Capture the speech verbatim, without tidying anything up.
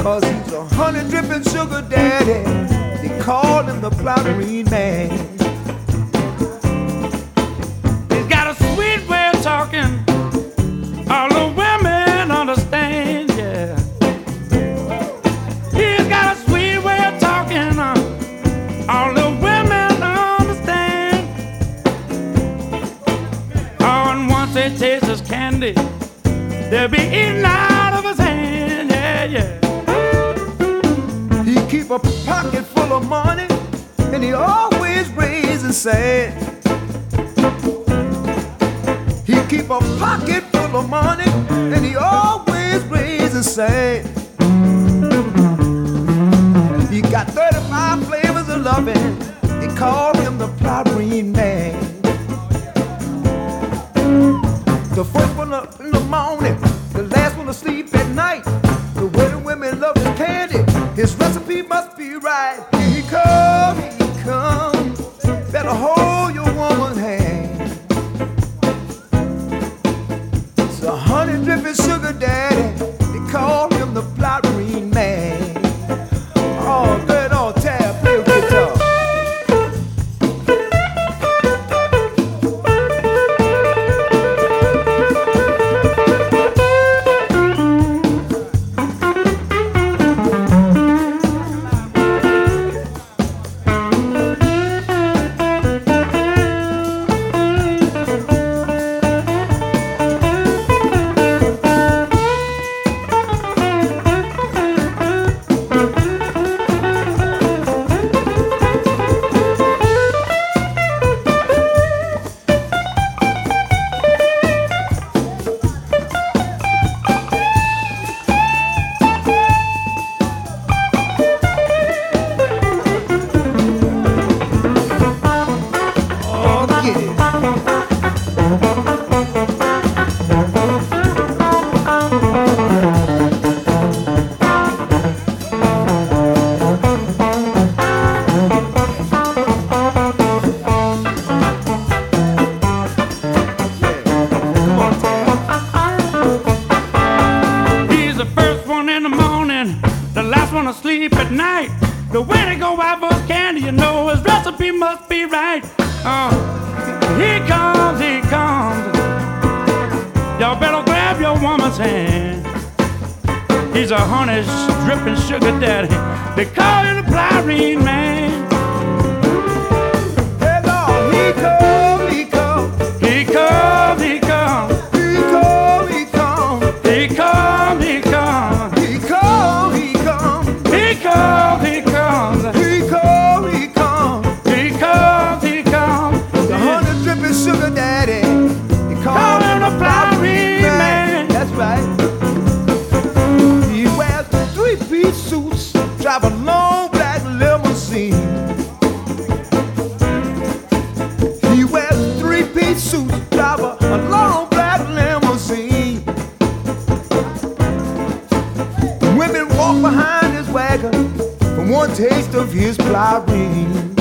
'cause he's a honey dripping sugar daddy. They call him the Cloudberry Man. He's got a sweet way of talking, all the women understand, yeah. He's got a sweet way of talking, uh, all the women understand. Oh, and once they taste his candy, they'll be eating out of his hand, yeah, yeah. He keep a pocket full of money, and he always raising sand. He keep a pocket full of money, and he always raising sand. He got thirty-five flavors of loving. They call him the Cloudberry Man. The first one up in the morning, the last one to sleep at night. The way the women love his candy, his recipe must be right. Here he comes, here he comes. Better hold your woman's hand. It's a honey dripping sugar daddy. They call him the Cloudberry Man. Oh, good old tab, play with guitar. Sleep at night. The way they go out for his candy, you know his recipe must be right. Uh, here comes, here comes. Y'all better grab your woman's hand. He's a honey dripping sugar daddy. They call him the Cloudberry Man. Hey Lord, he come, he come. He come, he come. He come, he come. He come, he come. He come, he come. He comes, he comes. He come, he come. He comes, he comes. The honey dripping sugar daddy. They call, Call him him the the Cloudberry Cloudberry Man. Man. That's right. He wears three-piece suits, drive a long black limousine. He wears three-piece suits, drive a, a long black limousine. Women walk behind his wagon for one taste of his Cloudberry.